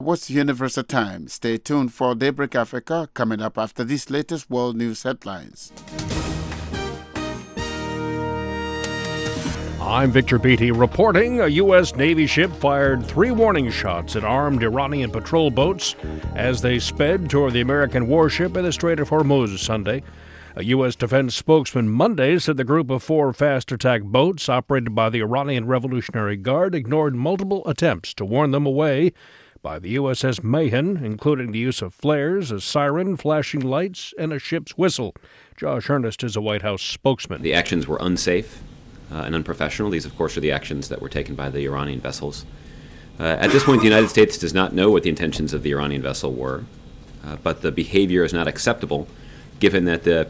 What's the Universal Time? Stay tuned for Daybreak Africa coming up after these latest world news headlines. I'm Victor Beatty reporting. A U.S. Navy ship fired 3 warning shots at armed Iranian patrol boats as they sped toward the American warship in the Strait of Hormuz Sunday. A U.S. defense spokesman Monday said the group of 4 fast attack boats operated by the Iranian Revolutionary Guard ignored multiple attempts to warn them away by the USS Mahan, including the use of flares, a siren, flashing lights, and a ship's whistle. Josh Earnest is a White House spokesman. The actions were unsafe and unprofessional. These, of course, are the actions that were taken by the Iranian vessels. At this point, the United States does not know what the intentions of the Iranian vessel were, but the behavior is not acceptable given that the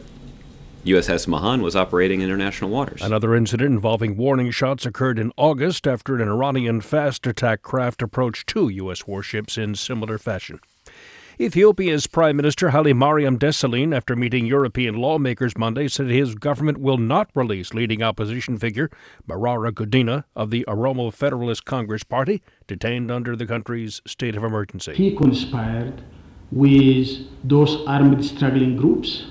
USS Mahan was operating in international waters. Another incident involving warning shots occurred in August after an Iranian fast attack craft approached 2 U.S. warships in similar fashion. Ethiopia's Prime Minister Haile Mariam Desalegn, after meeting European lawmakers Monday, said his government will not release leading opposition figure Marara Gudina of the Oromo Federalist Congress Party, detained under the country's state of emergency. He conspired with those armed struggling groups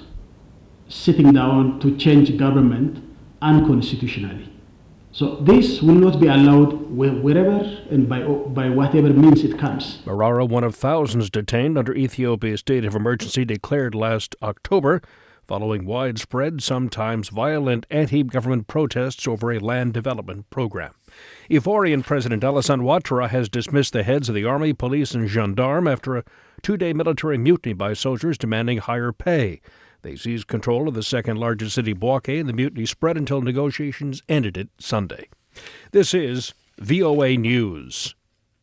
sitting down to change government unconstitutionally. So this will not be allowed wherever and by whatever means it comes. Marara, one of thousands detained under Ethiopia's state of emergency declared last October, following widespread, sometimes violent anti-government protests over a land development program. Ivorian President Alassane Ouattara has dismissed the heads of the army, police, and gendarme after a 2-day military mutiny by soldiers demanding higher pay. They seized control of the second-largest city, Bouaké, and the mutiny spread until negotiations ended it Sunday. This is VOA News.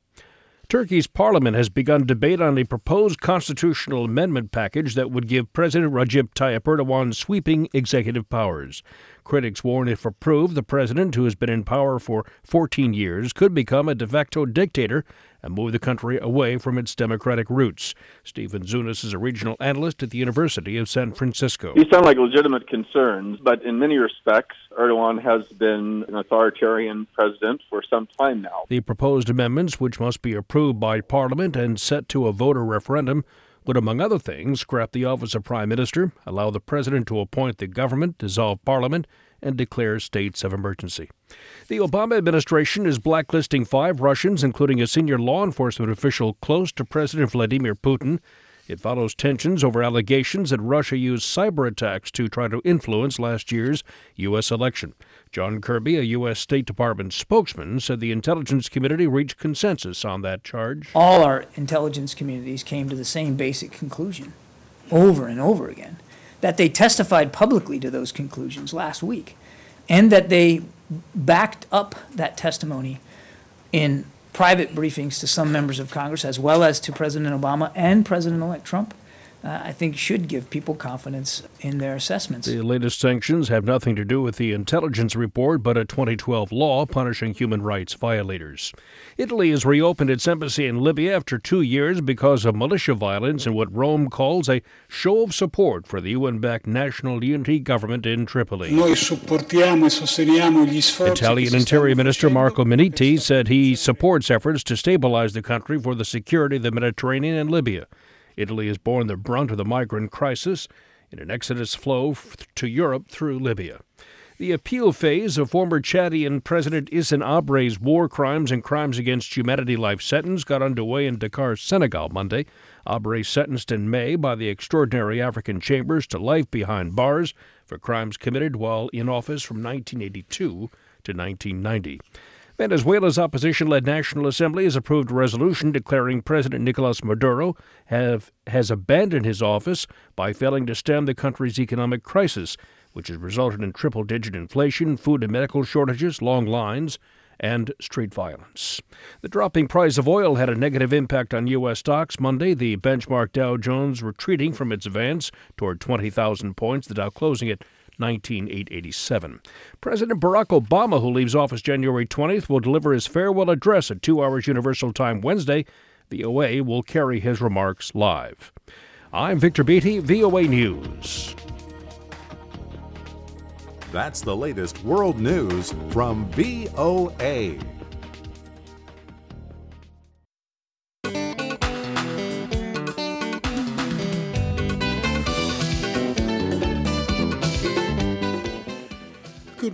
Turkey's parliament has begun debate on a proposed constitutional amendment package that would give President Recep Tayyip Erdogan sweeping executive powers. Critics warn if approved, the president, who has been in power for 14 years, could become a de facto dictator and move the country away from its democratic roots. Stephen Zunis is a regional analyst at the University of San Francisco. These sound like legitimate concerns, but in many respects, Erdogan has been an authoritarian president for some time now. The proposed amendments, which must be approved by Parliament and set to a voter referendum, would, among other things, scrap the office of Prime Minister, allow the President to appoint the government, dissolve Parliament, and declare states of emergency. The Obama administration is blacklisting 5 Russians, including a senior law enforcement official close to President Vladimir Putin. It follows tensions over allegations that Russia used cyber attacks to try to influence last year's U.S. election. John Kirby, a U.S. State Department spokesman, said the intelligence community reached consensus on that charge. All our intelligence communities came to the same basic conclusion over and over again, that they testified publicly to those conclusions last week, and that they backed up that testimony in private briefings to some members of Congress, as well as to President Obama and President-elect Trump, I think should give people confidence in their assessments. The latest sanctions have nothing to do with the intelligence report, but a 2012 law punishing human rights violators. Italy has reopened its embassy in Libya after 2 years because of militia violence in what Rome calls a show of support for the UN-backed National Unity Government in Tripoli. Italian Interior Minister Marco Minniti said he supports efforts to stabilize the country for the security of the Mediterranean and Libya. Italy has borne the brunt of the migrant crisis in an exodus flow to Europe through Libya. The appeal phase of former Chadian President Hissène Habré's war crimes and crimes against humanity life sentence got underway in Dakar, Senegal, Monday. Habré sentenced in May by the Extraordinary African Chambers to life behind bars for crimes committed while in office from 1982 to 1990. Venezuela's opposition-led National Assembly has approved a resolution declaring President Nicolas Maduro has abandoned his office by failing to stem the country's economic crisis, which has resulted in triple-digit inflation, food and medical shortages, long lines, and street violence. The dropping price of oil had a negative impact on U.S. stocks Monday. The benchmark Dow Jones retreating from its advance toward 20,000 points, the Dow closing at 19,887. President Barack Obama, who leaves office January 20th, will deliver his farewell address at 2 hours Universal Time Wednesday. VOA will carry his remarks live. I'm Victor Beatty, VOA News. That's the latest world news from VOA.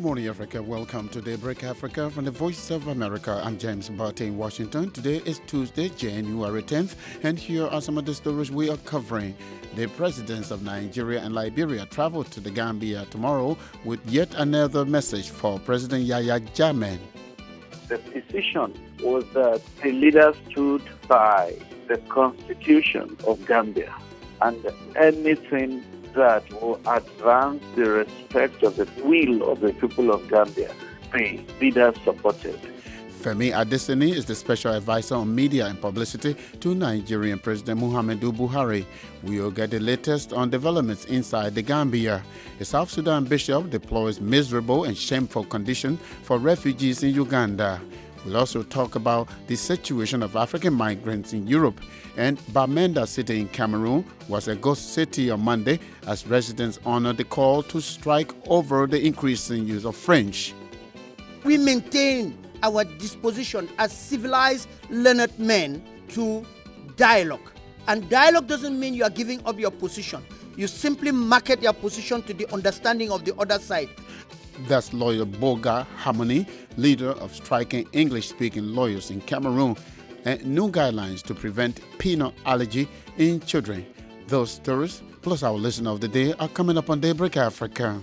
morning, Africa. Welcome to Daybreak Africa from the Voice of America. I'm James Barty in Washington. Today is Tuesday, January 10th, and here are some of the stories we are covering. The presidents of Nigeria and Liberia travel to the Gambia tomorrow with yet another message for President Yahya Jammeh. The decision was that the leaders stood by the Constitution of Gambia, and anything that will advance the respect of the will of the people of Gambia, the leaders supported. Femi Adesina is the special advisor on media and publicity to Nigerian President Muhammadu Buhari. We will get the latest on developments inside the Gambia. A South Sudan bishop deplores miserable and shameful conditions for refugees in Uganda. We'll also talk about the situation of African migrants in Europe. And Bamenda City in Cameroon was a ghost city on Monday as residents honored the call to strike over the increasing use of French. We maintain our disposition as civilized, learned men to dialogue. And dialogue doesn't mean you are giving up your position. You simply market your position to the understanding of the other side. That's lawyer Boga Harmony, leader of striking English-speaking lawyers in Cameroon, and new guidelines to prevent peanut allergy in children. Those stories, plus our listener of the day, are coming up on Daybreak Africa.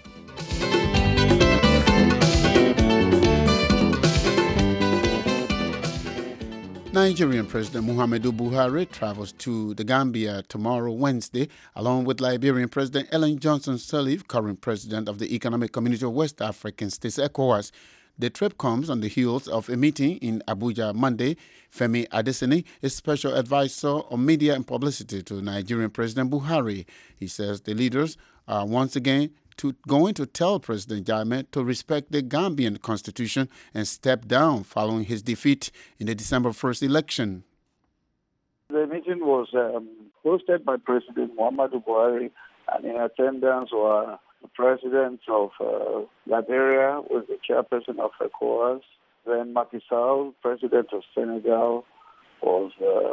Nigerian President Muhammadu Buhari travels to the Gambia tomorrow, Wednesday, along with Liberian President Ellen Johnson Sirleaf, current president of the Economic Community of West African States, ECOWAS. The trip comes on the heels of a meeting in Abuja Monday. Femi Adesina is special advisor on media and publicity to Nigerian President Buhari. He says the leaders are once again going to tell President Jammeh to respect the Gambian constitution and step down following his defeat in the December 1st election. The meeting was hosted by President Muhammadu Buhari, and in attendance were the president of Liberia, was the chairperson of ECOWAS, then Macky Sall, president of Senegal, was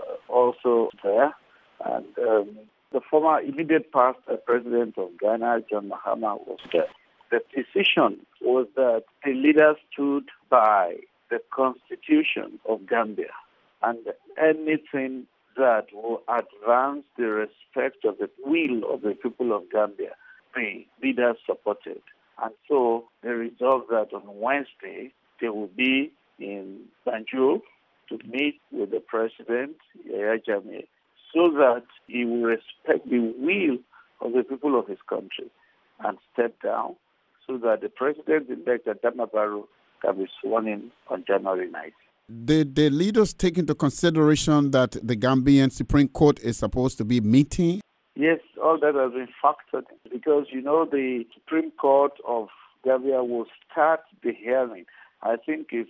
also there, and the former immediate past president of Ghana, John Mahama, was there. The decision was that the leaders stood by the Constitution of Gambia, and anything that will advance the respect of the will of the people of Gambia, the leaders supported. And so they resolved that on Wednesday they will be in Banjul to meet with the president, Yahya Jammeh, so that he will respect the will of the people of his country and step down so that the president-elect Adama Barrow can be sworn in on January 9th. Did the leaders take into consideration that the Gambian Supreme Court is supposed to be meeting? Yes, all that has been factored in because, the Supreme Court of Gambia will start the hearing. I think it's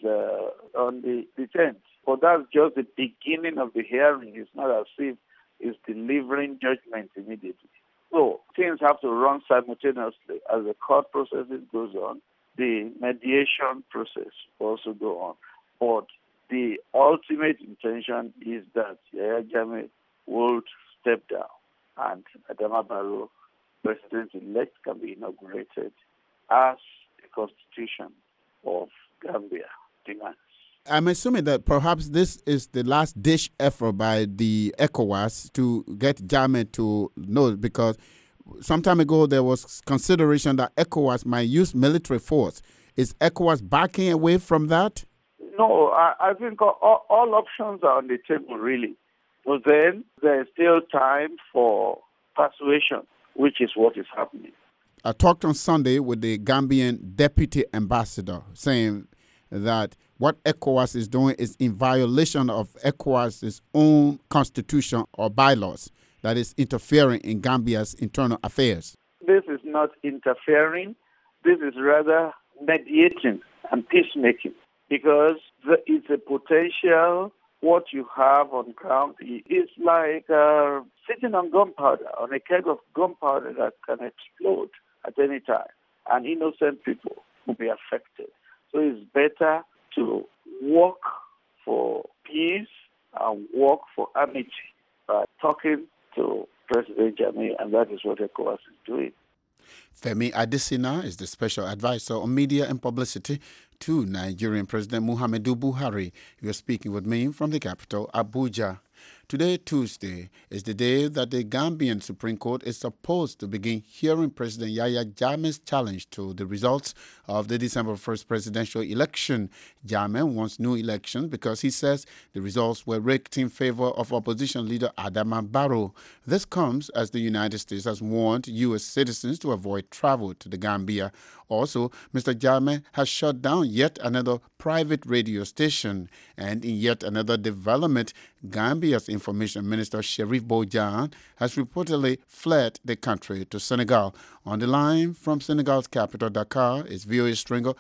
on the 10th. But that's just the beginning of the hearing. It's not as if it's delivering judgment immediately. So things have to run simultaneously as the court process goes on. The mediation process will also go on. But the ultimate intention is that Yahya Jammeh will step down and Adama Barrow, president-elect, can be inaugurated as the constitution of Gambia demands. I'm assuming that perhaps this is the last-ditch effort by the ECOWAS to get Jammeh to know, because some time ago there was consideration that ECOWAS might use military force. Is ECOWAS backing away from that? No, I think all options are on the table, really. But then there's still time for persuasion, which is what is happening. I talked on Sunday with the Gambian deputy ambassador saying that what ECOWAS is doing is in violation of ECOWAS's own constitution or bylaws, that is interfering in Gambia's internal affairs. This is not interfering. This is rather mediating and peacemaking, because it's a potential. What you have on ground is like sitting on gunpowder, on a keg of gunpowder that can explode at any time, and innocent people will be affected. So it's better to work for peace and work for amity by talking to President Jammeh, and that is what ECOWAS is doing. Femi Adesina is the special advisor on media and publicity to Nigerian President Muhammadu Buhari. You are speaking with me from the capital, Abuja. Today, Tuesday, is the day that the Gambian Supreme Court is supposed to begin hearing President Yahya Jammeh's challenge to the results of the December 1st presidential election. Jammeh wants new elections because he says the results were rigged in favor of opposition leader Adama Barrow. This comes as the United States has warned U.S. citizens to avoid travel to the Gambia. Also, Mr. Jammeh has shut down yet another private radio station. And in yet another development, Gambia's Information Minister Sherif Bojang has reportedly fled the country to Senegal. On the line from Senegal's capital, Dakar, is VOA stringer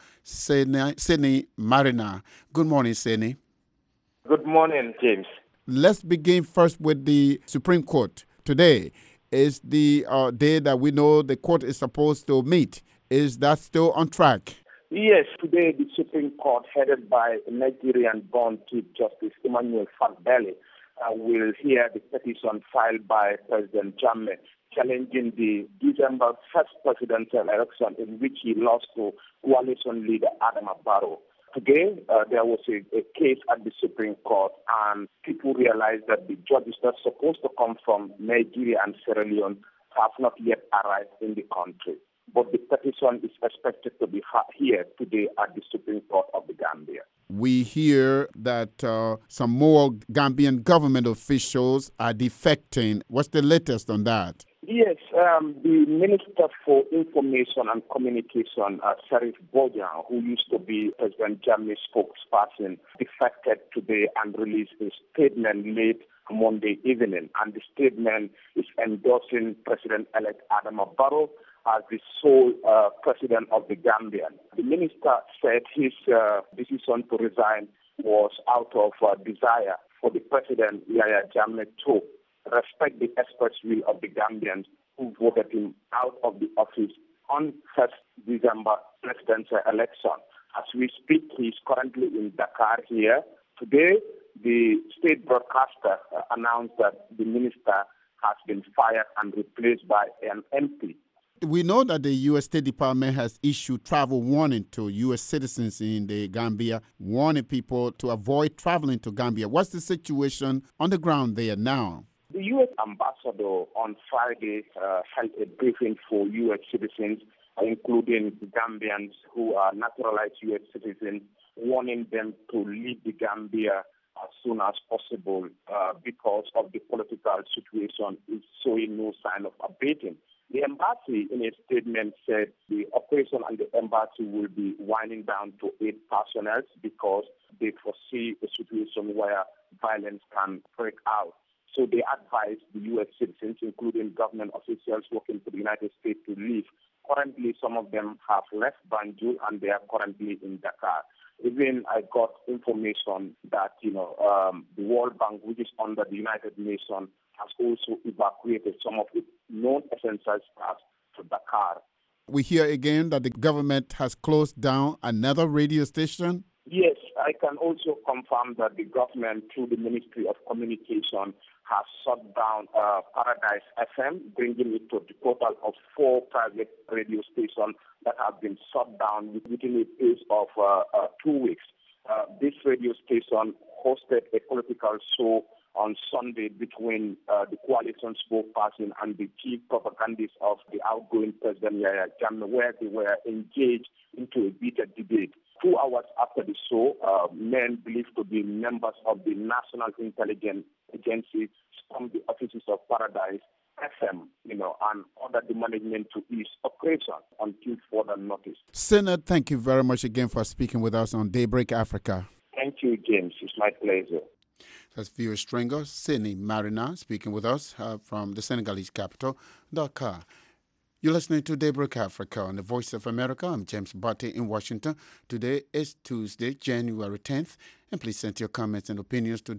Seni Marina. Good morning, Seni. Good morning, James. Let's begin first with the Supreme Court. Today is the day that we know the court is supposed to meet. Is that still on track? Yes, today the Supreme Court, headed by Nigerian-born Chief Justice Emmanuel Fakbele, will hear the petition filed by President Jammeh challenging the December 1st presidential election in which he lost to coalition leader Adama Barrow. Today, there was a case at the Supreme Court, and people realized that the judges that are supposed to come from Nigeria and Sierra Leone have not yet arrived in the country. But the petition is expected to be here today at the Supreme Court of the Gambia. We hear that some more Gambian government officials are defecting. What's the latest on that? Yes, the Minister for Information and Communication, Sherif Bojang, who used to be President Jammeh's spokesperson, defected today and released a statement late Monday evening. And the statement is endorsing President-elect Adama Barrow as the sole president of the Gambia. The minister said his decision to resign was out of desire for the president, Yahya Jammeh, to respect the express will of the Gambians who voted him out of the office on 1st December presidential election. As we speak, he is currently in Dakar here. Today, the state broadcaster announced that the minister has been fired and replaced by an MP. We know that the U.S. State Department has issued travel warning to U.S. citizens in the Gambia, warning people to avoid traveling to Gambia. What's the situation on the ground there now? The U.S. ambassador on Friday held a briefing for U.S. citizens, including Gambians who are naturalized U.S. citizens, warning them to leave the Gambia as soon as possible because of the political situation is showing no sign of abating. The embassy, in a statement, said the operation and the embassy will be winding down to 8 personnel because they foresee a situation where violence can break out. So they advised the U.S. citizens, including government officials working for the United States, to leave. Currently, some of them have left Banjul and they are currently in Dakar. Even I got information that, the World Bank, which is under the United Nations, has also evacuated some of its non-essential staff to Dakar. We hear again that the government has closed down another radio station. Yes, I can also confirm that the government, through the Ministry of Communication, has shut down Paradise FM, bringing it to the total of 4 private radio stations that have been shut down within a pace of 2 weeks. This radio station hosted a political show on Sunday between the coalition spokesperson and the chief propagandist of the outgoing President Yahya Jammeh, where they were engaged into a heated debate. 2 hours after the show, men believed to be members of the National Intelligence Agency stormed the offices of Paradise FM, and ordered the management to ease operation until further notice. Senator, thank you very much again for speaking with us on Daybreak Africa. Thank you, James. It's my pleasure. That's viewer stringer Seni Marina speaking with us from the Senegalese capital, Dakar. You're listening to Daybreak Africa on the Voice of America. I'm James Barty in Washington. Today is Tuesday, January 10th. And please send your comments and opinions to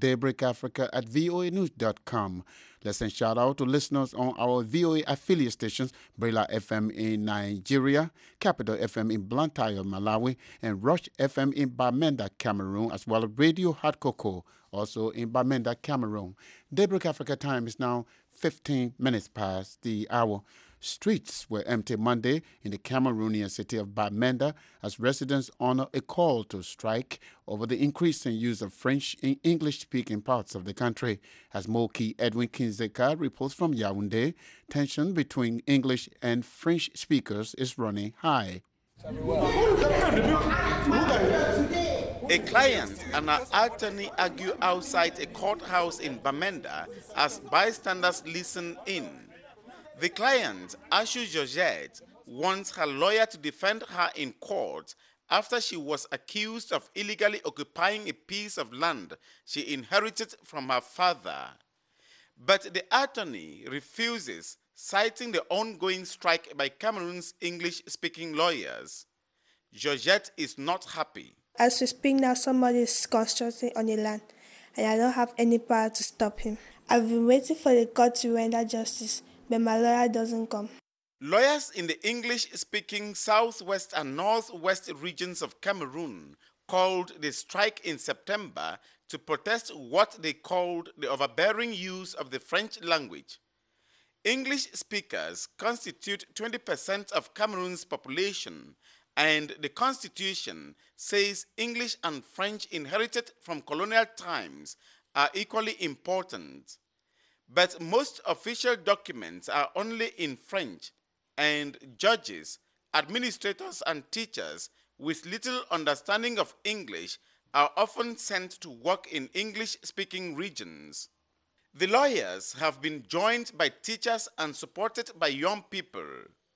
daybreakafrica@voanews.com. Let's send shout out to listeners on our VOA affiliate stations, Brila FM in Nigeria, Capital FM in Blantyre, Malawi, and Rush FM in Bamenda, Cameroon, as well as Radio Hot Cocoa, also in Bamenda, Cameroon. Daybreak Africa time is now 15 minutes past the hour. Streets were empty Monday in the Cameroonian city of Bamenda as residents honor a call to strike over the increasing use of French in English-speaking parts of the country. As Moki Edwin Kinzeka reports from Yaoundé, tension between English and French speakers is running high. A client and an attorney argue outside a courthouse in Bamenda as bystanders listen in. The client, Ashu Georgette, wants her lawyer to defend her in court after she was accused of illegally occupying a piece of land she inherited from her father. But the attorney refuses, citing the ongoing strike by Cameroon's English-speaking lawyers. Georgette is not happy. As we speak now, somebody is constructing on the land, and I don't have any power to stop him. I've been waiting for the court to render justice, but my lawyer doesn't come. Lawyers in the English-speaking southwest and northwest regions of Cameroon called the strike in September to protest what they called the overbearing use of the French language. English speakers constitute 20% of Cameroon's population, and the Constitution says English and French inherited from colonial times are equally important. But most official documents are only in French, and judges, administrators, and teachers with little understanding of English are often sent to work in English-speaking regions. The lawyers have been joined by teachers and supported by young people.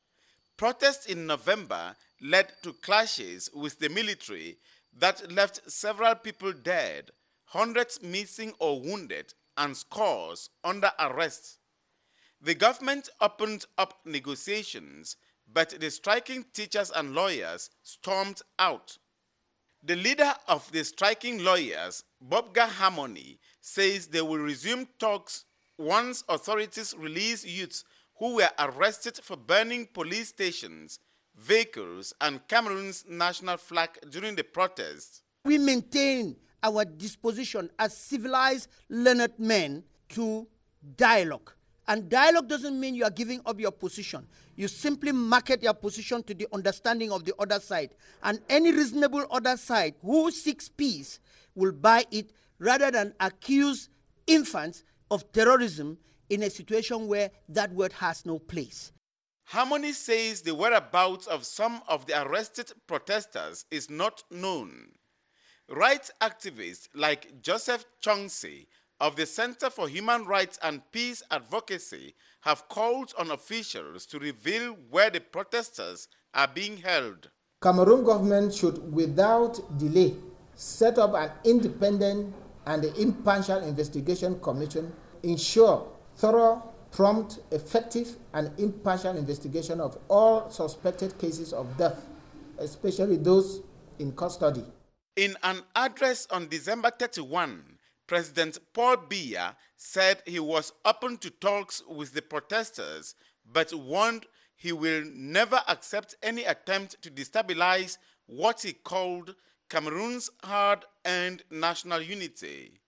Protests in November led to clashes with the military that left several people dead, hundreds missing or wounded, and scores under arrest. The government opened up negotiations, but the striking teachers and lawyers stormed out. The leader of the striking lawyers, Bobga Harmony, says they will resume talks once authorities release youths who were arrested for burning police stations, vehicles, and Cameroon's national flag during the protests. We maintain our disposition as civilized, learned men to dialogue. And dialogue doesn't mean you are giving up your position. You simply market your position to the understanding of the other side. And any reasonable other side who seeks peace will buy it rather than accuse infants of terrorism in a situation where that word has no place. Harmony says the whereabouts of some of the arrested protesters is not known. Rights activists like Joseph Chongsi of the Center for Human Rights and Peace Advocacy have called on officials to reveal where the protesters are being held. Cameroon government should, without delay, set up an independent and impartial investigation commission, ensure thorough, prompt, effective, and impartial investigation of all suspected cases of death, especially those in custody. In an address on December 31, President Paul Biya said he was open to talks with the protesters, but warned he will never accept any attempt to destabilize what he called Cameroon's hard-earned national unity.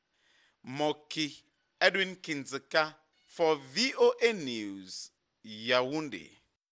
Moki Edwin Kinzeka for VOA News, Yaoundé.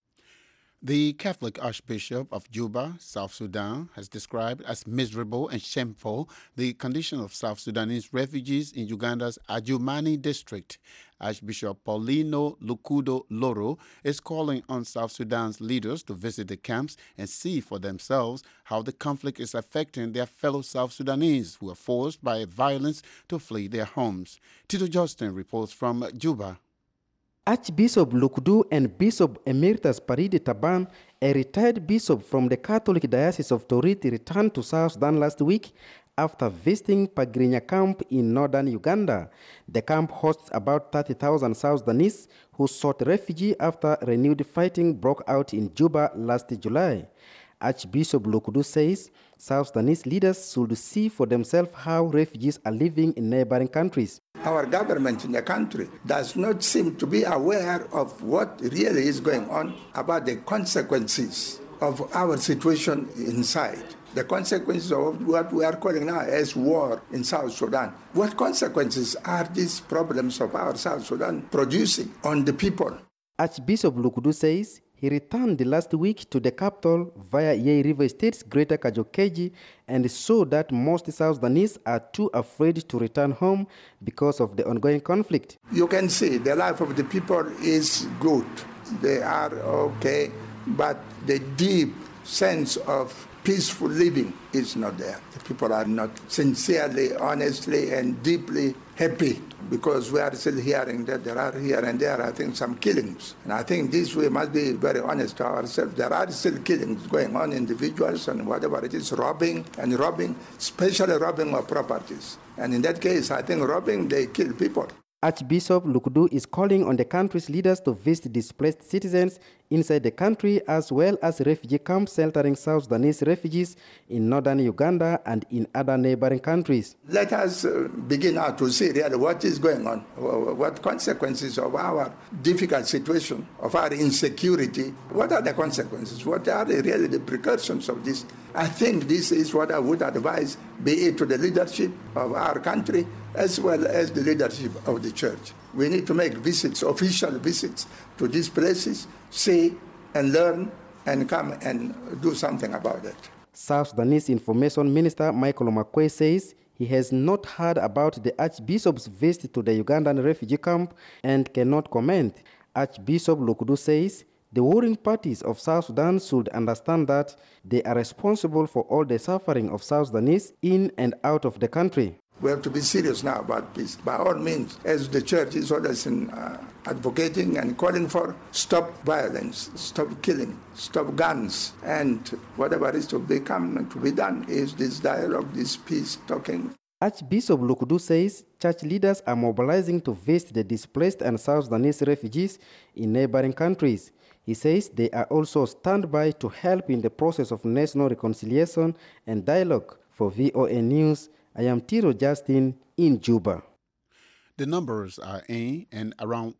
The Catholic Archbishop of Juba, South Sudan, has described as miserable and shameful the condition of South Sudanese refugees in Uganda's Adjumani district. Archbishop Paulino Lukudo Loro is calling on South Sudan's leaders to visit the camps and see for themselves how the conflict is affecting their fellow South Sudanese who are forced by violence to flee their homes. Tito Justin reports from Juba. Archbishop Lukudu and Bishop Emeritus Paridi Taban, a retired bishop from the Catholic Diocese of Toriti, returned to South Sudan last week after visiting Pagrinya camp in northern Uganda. The camp hosts about 30,000 South Sudanese who sought refuge after renewed fighting broke out in Juba last July. Archbishop Lukudu says South Sudanese leaders should see for themselves how refugees are living in neighboring countries. Our government in the country does not seem to be aware of what really is going on, about the consequences of our situation inside, the consequences of what we are calling now as war in South Sudan. What consequences are these problems of our South Sudan producing on the people? Archbishop Lukudu says he returned last week to the capital via Yei River State's Greater Kajokeji and saw that most South Sudanese are too afraid to return home because of the ongoing conflict. You can see the life of the people is good. They are okay, but the deep sense of peaceful living is not there. The people are not sincerely, honestly, and deeply happy, because we are still hearing that there are here and there, I think, some killings. And I think this we must be very honest to ourselves. There are still killings going on, individuals and whatever it is, robbing, especially robbing of properties. And in that case, I think robbing, they kill people. Archbishop Lukudu is calling on the country's leaders to visit displaced citizens inside the country, as well as refugee camps sheltering South Sudanese refugees in northern Uganda and in other neighboring countries. Let us begin now to see really what is going on, what consequences of our difficult situation, of our insecurity, what are the consequences, what are really the precautions of this. I think this is what I would advise, be it to the leadership of our country, as well as the leadership of the church. We need to make visits, official visits to these places, see and learn and come and do something about it. South Sudanese Information Minister Michael Omakwe says he has not heard about the Archbishop's visit to the Ugandan refugee camp and cannot comment. Archbishop Lukudu says the warring parties of South Sudan should understand that they are responsible for all the suffering of South Sudanese in and out of the country. We have to be serious now about peace. By all means, as the church is always advocating and calling for, stop violence, stop killing, stop guns, and whatever is to be done is this dialogue, this peace talking. Archbishop Lukudu says church leaders are mobilizing to visit the displaced and South Sudanese refugees in neighboring countries. He says they are also standby to help in the process of national reconciliation and dialogue. For VOA News, I am Tiro Justin in Juba. The numbers are in, and around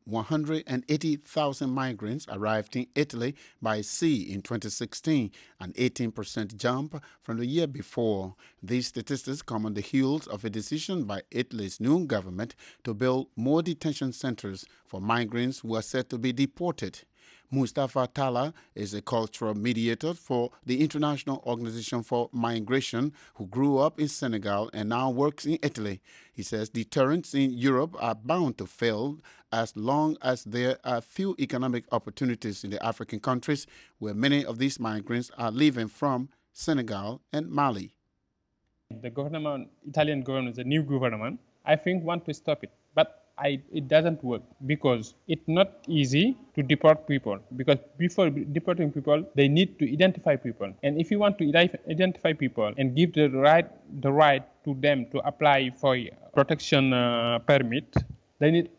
180,000 migrants arrived in Italy by sea in 2016, an 18% jump from the year before. These statistics come on the heels of a decision by Italy's new government to build more detention centers for migrants who are said to be deported. Mustafa Talla is a cultural mediator for the International Organization for Migration, who grew up in Senegal and now works in Italy. He says deterrents in Europe are bound to fail as long as there are few economic opportunities in the African countries where many of these migrants are leaving from, Senegal and Mali. The government, Italian government, the new government, I think want to stop it. But it doesn't work because it's not easy to deport people, because before deporting people, they need to identify people. And if you want to identify people and give the right to them to apply for protection permit, they need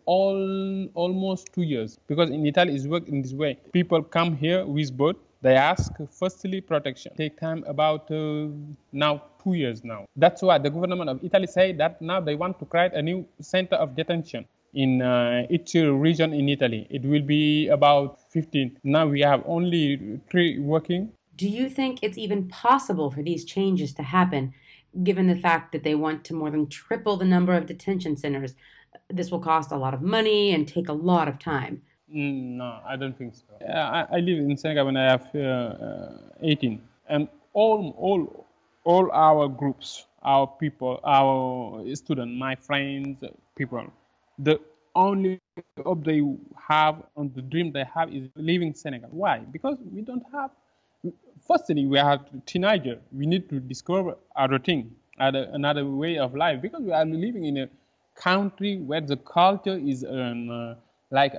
almost 2 years, because in Italy it's worked in this way. People come here with boat. They ask firstly protection. Take time about now 2 years now. That's why the government of Italy say that now they want to create a new center of detention in each region in Italy. It will be about 15. Now we have only 3 working. Do you think it's even possible for these changes to happen, given the fact that they want to more than triple the number of detention centers? This will cost a lot of money and take a lot of time. No, I don't think so. I live in Senegal when I have 18, and all our groups, our people, our students, my friends, people, the only hope they have and the dream they have is leaving Senegal. Why? Because we don't have. Firstly, we are teenagers. We need to discover other thing, another way of life, because we are living in a country where the culture is like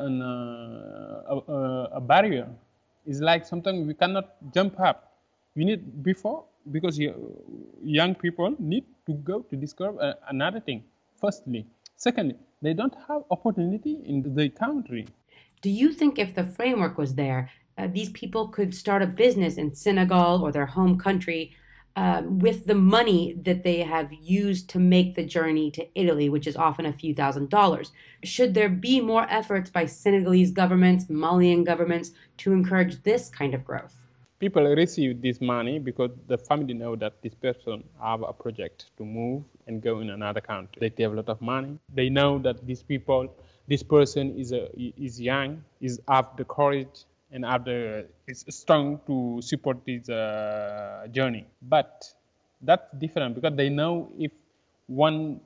a barrier. It's like something we cannot jump up. We need because young people need to go to discover another thing, firstly. Secondly, they don't have opportunity in the country. Do you think if the framework was there, these people could start a business in Senegal or their home country with the money that they have used to make the journey to Italy, which is often a few $1,000s? Should there be more efforts by Senegalese governments, Malian governments to encourage this kind of growth? People receive this money because the family know that this person have a project to move and go in another country. They have a lot of money. They know that these this person is young, is have the courage, and is strong to support this journey. But that's different because they know if once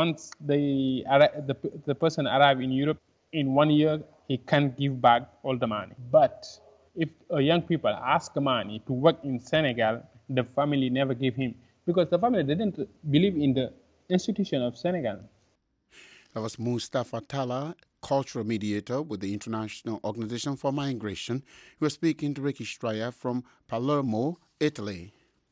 the person arrive in Europe in 1 year, he can give back all the money. But if young people ask money to work in Senegal, the family never give him because the family didn't believe in the institution of Senegal. That was Mustafa Talla, cultural mediator with the International Organization for Migration. He was speaking to Ricky Straya from Palermo, Italy.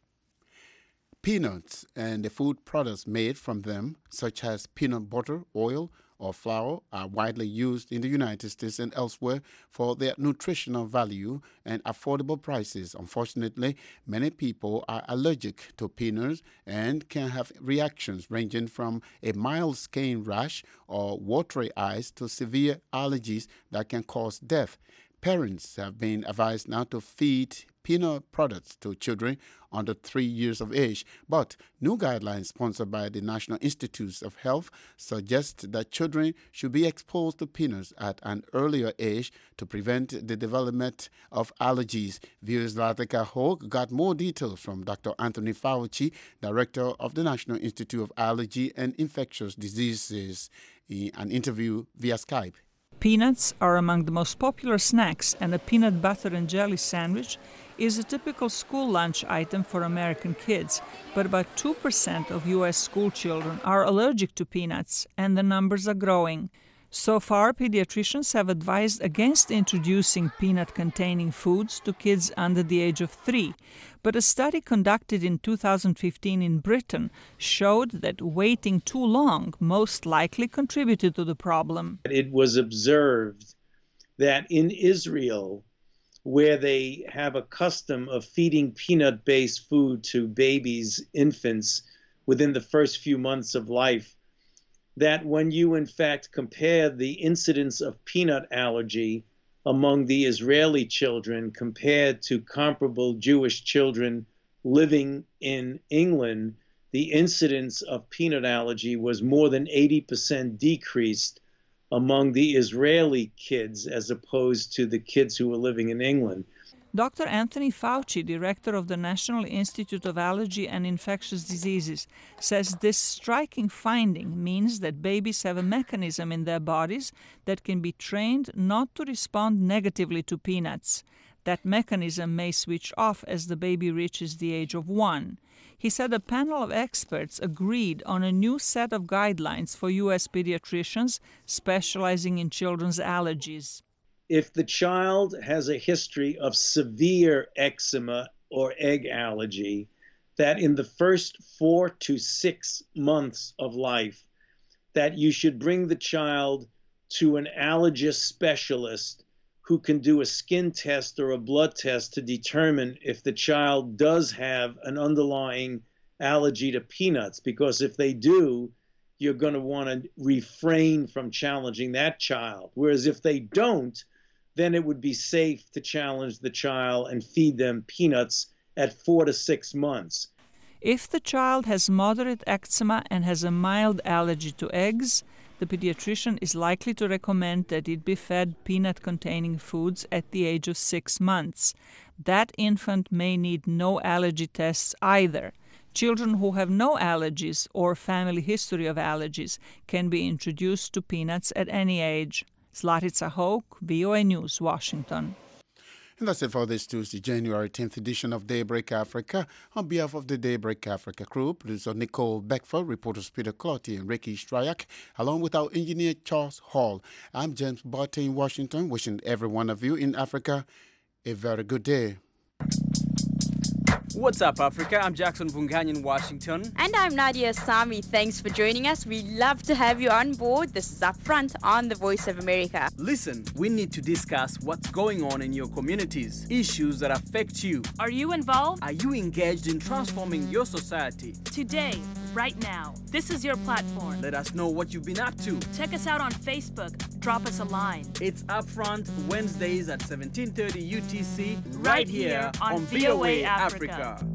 Peanuts and the food products made from them, such as peanut butter, oil, or flour, are widely used in the United States and elsewhere for their nutritional value and affordable prices. Unfortunately, many people are allergic to peanuts and can have reactions ranging from a mild skin rash or watery eyes to severe allergies that can cause death. Parents have been advised not to feed peanut products to children under 3 years of age, but new guidelines sponsored by the National Institutes of Health suggest that children should be exposed to peanuts at an earlier age to prevent the development of allergies. Viewers Latika Hogue got more details from Dr. Anthony Fauci, Director of the National Institute of Allergy and Infectious Diseases, in an interview via Skype. Peanuts are among the most popular snacks, and a peanut butter and jelly sandwich is a typical school lunch item for American kids. But about 2% of U.S. school children are allergic to peanuts, and the numbers are growing. So far, pediatricians have advised against introducing peanut-containing foods to kids under the age of 3. But a study conducted in 2015 in Britain showed that waiting too long most likely contributed to the problem. It was observed that in Israel, where they have a custom of feeding peanut-based food to babies, infants, within the first few months of life, that when you in fact compare the incidence of peanut allergy among the Israeli children compared to comparable Jewish children living in England, the incidence of peanut allergy was more than 80% decreased among the Israeli kids as opposed to the kids who were living in England. Dr. Anthony Fauci, director of the National Institute of Allergy and Infectious Diseases, says this striking finding means that babies have a mechanism in their bodies that can be trained not to respond negatively to peanuts. That mechanism may switch off as the baby reaches the age of 1. He said a panel of experts agreed on a new set of guidelines for U.S. pediatricians specializing in children's allergies. If the child has a history of severe eczema or egg allergy, that in the first 4 to 6 months of life, that you should bring the child to an allergist specialist who can do a skin test or a blood test to determine if the child does have an underlying allergy to peanuts. Because if they do, you're going to want to refrain from challenging that child. Whereas if they don't, then it would be safe to challenge the child and feed them peanuts at 4 to 6 months. If the child has moderate eczema and has a mild allergy to eggs, the pediatrician is likely to recommend that it be fed peanut-containing foods at the age of 6 months. That infant may need no allergy tests either. Children who have no allergies or family history of allergies can be introduced to peanuts at any age. Zlatica Hogue, VOA News, Washington. And that's it for this Tuesday, January 10th edition of Daybreak Africa. On behalf of the Daybreak Africa crew, producer Nicole Beckford, reporters Peter Clotty and Ricky Stryak, along with our engineer Charles Hall. I'm James Barton in Washington, wishing every one of you in Africa a very good day. What's up, Africa? I'm Jackson Vunganyi in Washington. And I'm Nadia Sami. Thanks for joining us. We love to have you on board. This is Upfront on the Voice of America. Listen, we need to discuss what's going on in your communities, issues that affect you. Are you involved? Are you engaged in transforming your society? Today, right now, this is your platform. Let us know what you've been up to. Check us out on Facebook. Drop us a line. It's Upfront, Wednesdays at 17:30 UTC, right here on VOA Africa.